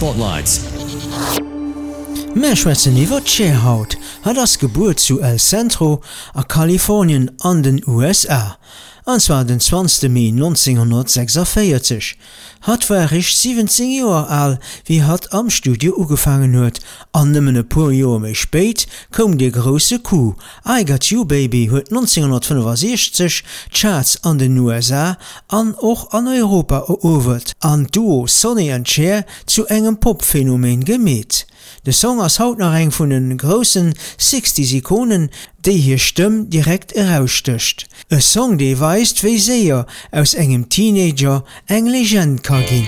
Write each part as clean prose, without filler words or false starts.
Spotlights. Mehr schwätzen iwwer Cheerhaut hat das Geburt zu El Centro a Kalifornien an den USA. Anzwar den 20. Mai 1946 hat warich 17 Joer all wie hat am Studio ugefangen huet, an nëmmen e puer Joer méi spéit kom de grosse Coup. I Got You Baby huet 1965 Charts an den USA an och an Europa erowert, an Duo Sonny and Cher zu engem Popphänomen gemet. De Song ass haut nach eng vun den grossen 60s-Ikonen, déi hier Stëmm direkt eraustöcht. E Song déi weist wéi séier aus engem Teenager eng Legend ka ginn.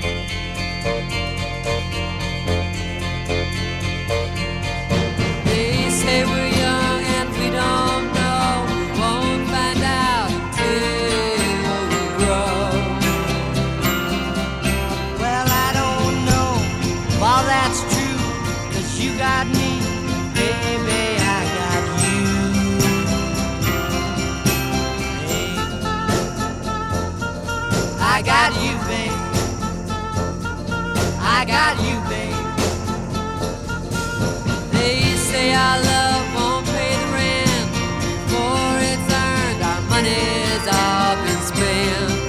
I got you, babe. I got you, babe. They say our love won't pay the rent, for it's earned, our money's all been spent.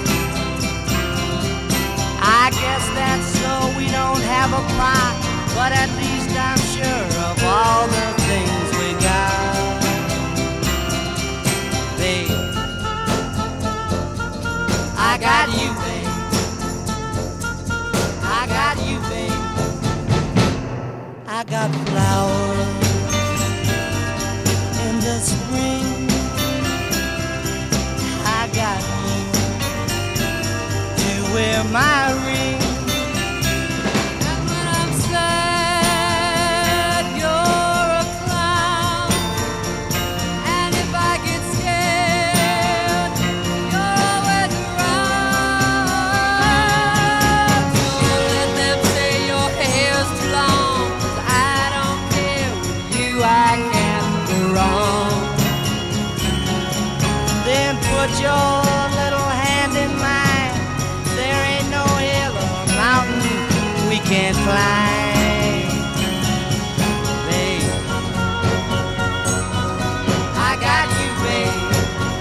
I guess that's so we don't have a plot, but at least I'm sure of all the things we got. Babe, I got you, babe. I got you, babe. I got flowers in the spring. I got you to wear my ring. And when I'm sad, you're a clown. And if I get scared, you're always around. So let them say your hair's too long, 'cause I don't care. With you I can't go wrong. Then put your little hand in mine. There ain't no hill or mountain we can't climb. Babe, I got you, babe.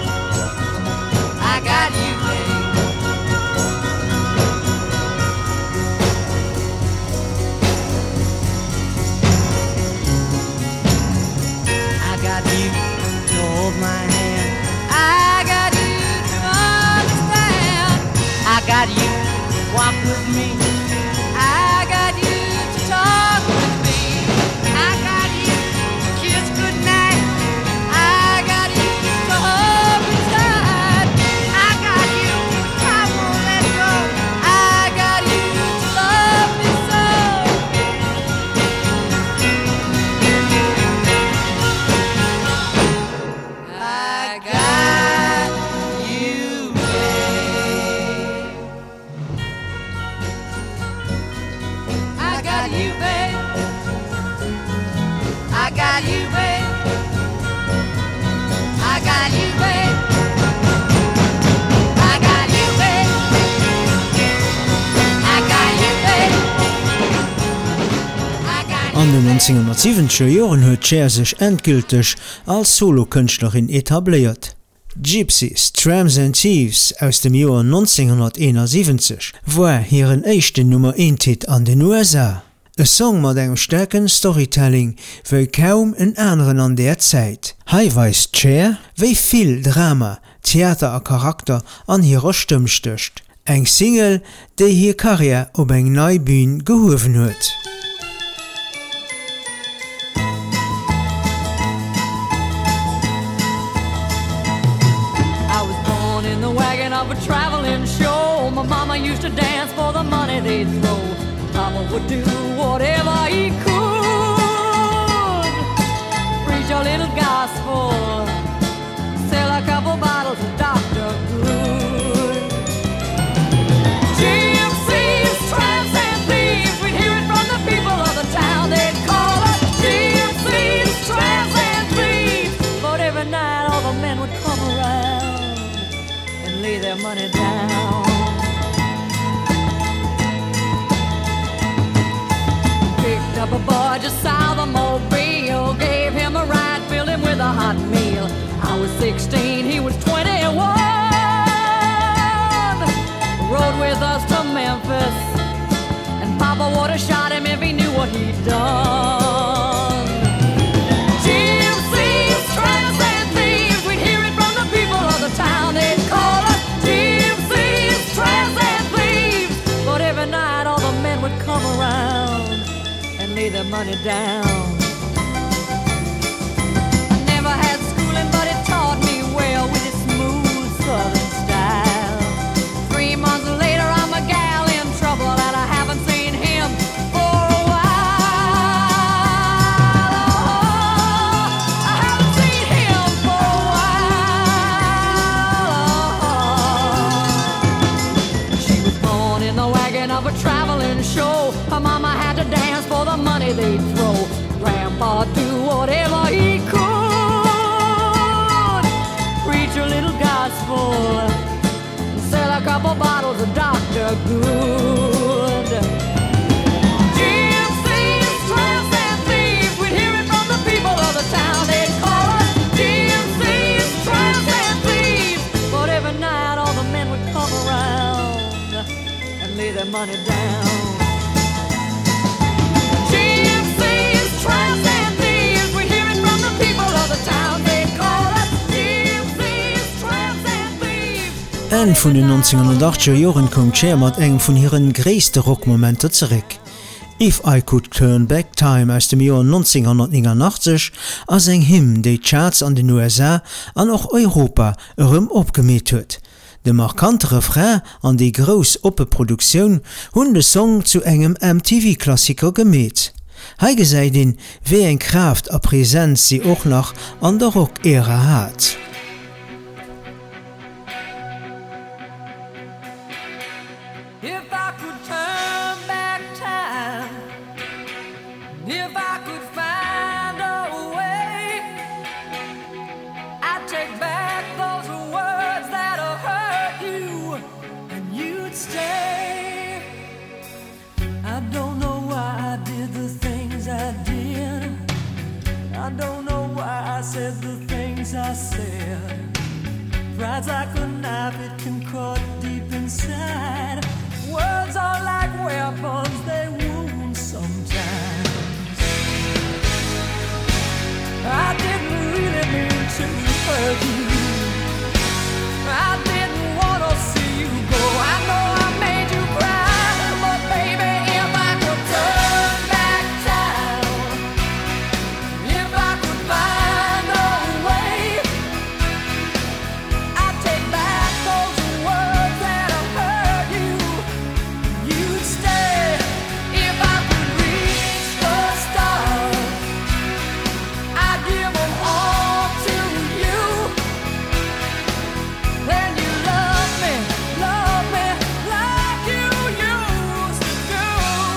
I got you, babe. I got you to hold my hand. I got you to understand. I got you to walk with me. I got you to talk with me. I got you to kiss goodnight. I got you to hold me tight. I got you, I won't let go. I got you to love me so. I got you, babe. I got you, babe. I got you, babe. I got you, babe. I got you, babe. I got you, babe. I got you. An den 1970er Joren huet Cher sech endgültig als Solokünstlerin etabliert. Gypsies, Tramps and Thieves aus dem Joer 1971 war hiren échten Nummer 1-Hit an den USA. E Song mat engem sterken Storytelling wéi kaum en anderen an der Zeit. Hei weist Cher, wéi viel Drama, Theater a Charakter an hirer Stimm stöcht. Eng Single, déi hir Karriere op eng nei Bühn gehoven huet. I was born in the wagon of a traveling show. My mama used to dance for the money they'd throw. Papa would do whatever he could. Preach a little gospel, sell a couple bottles of Dr. Good. Gypsies, tramps and thieves, we'd hear it from the people of the town. They'd call us gypsies, tramps and thieves. But every night all the men would come around and lay their money down. shepherd boy just south of Mobile gave him a ride, filled him with a hot meal. I was 16, he was 21. Rode with us to Memphis, and Papa would have shot him if he knew what he'd done. Gypsies, tramps, and thieves, we'd hear it from the people of the town. They'd call us gypsies, tramps, and thieves. But every night all the men would come around and lay their money down. I never had schooling, but it taught me well with its smooth southern style. 3 months later, I'm a gal in trouble, and I haven't seen him for a while. Oh, I haven't seen him for a while. She was born in the wagon of a traveling show. Her mama had to dance for the money they'd throw. Grandpa do whatever he could, preach a little gospel, sell a couple bottles of Dr. Good. Gypsies, tramps, and thieves, we'd hear it from the people of the town. They'd call us gypsies, tramps, and thieves. But every night all the men would come around and lay their money down. Gypsies, tramps, and thieves, we'd hear it from the people of the town. They'd call us gypsies, tramps, and thieves. En vun den 1980er Joren kom Cher mat eng vun hireieren gréisste Rockmomenter zeréck. If I Could Turn Back Time aus dem Joer 1989 ass eng Hymn déi Charts an den USA an och Europa ërëm opgemeet huet. De markante Refrain an déi gros Oppeproduktioun hunn de Song zu engem MTV-Klassiker gemeet. Heige seidin, wéi eng Kraft a Präsenz si och nach an der Rock-Ära hat. If I could turn back time, if I could find a way, I'd take back those words that have hurt you, and you'd stay. I don't know why I did the things I did. I don't know why I said the things I said. Pride's like a knife, it can cut deep inside. Words are like weapons, they wound sometimes. I didn't really mean to hurt you. I didn't want to see you go. I know I made you cry, but baby, if I could turn back time, if I could find a way, I'd take back those words that have hurt you. You'd stay. If I could reach the stars, I'd give them all to you. Then you love me like you used to do.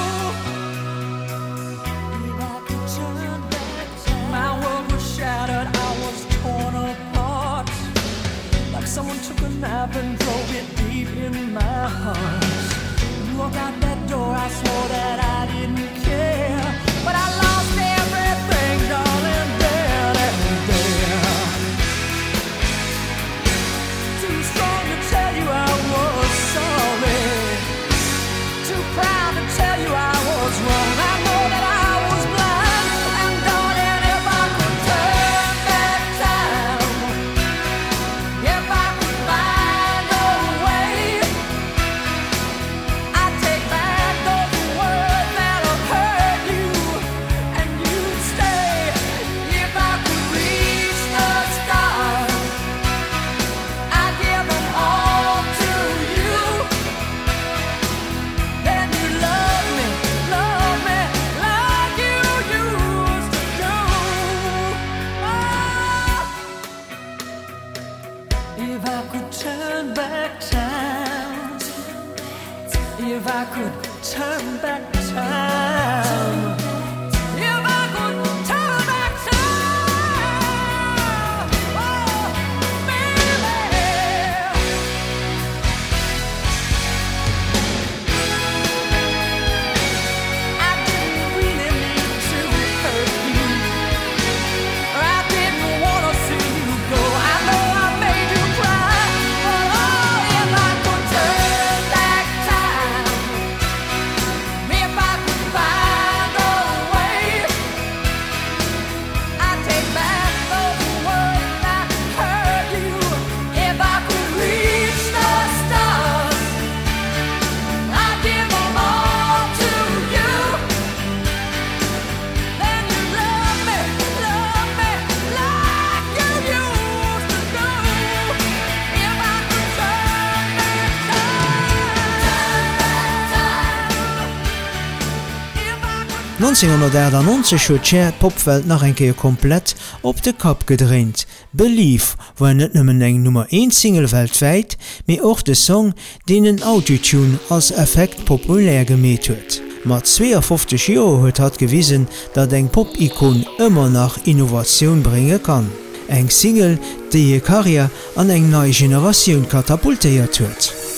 If I could turn back time, my world was shattered, I was torn apart, like someone took a knife and drove it deep in my heart. You walked out that door, I swore that I didn't care, but I lost everything, darling, there and there. Too strong to tell you I was sorry, too proud to tell you I was wrong. I know that I was blind, and darling, if I could turn back time, if I could find a way, I'd take back those words that have hurt you, and you'd stay. If I could reach the stars, I'd give them all to you. Then you love me like you used to do. If I could turn back time, if I could turn back time, if I could turn back time, oh, baby. I didn't really mean 1990 huet Cher d'Popwelt nach enkeer komplett op de Kap gedreint. Believe war net nëmmen eng Nummer 1 Single weltweit, méi och de Song, den en Autotune als Effekt populär gemet huet. Mat 52 Joer huet hat gewiesen, dat eng Pop-Ikon ëmmer nach Innovatioun bringe kann. Eng Single, déi je Karriere an eng neii Generatioun katapultéiert huet.